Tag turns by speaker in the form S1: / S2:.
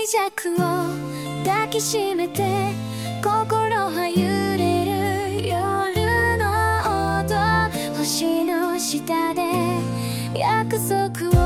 S1: 弱を抱きしめて心は揺れる夜の音、星の下で約束を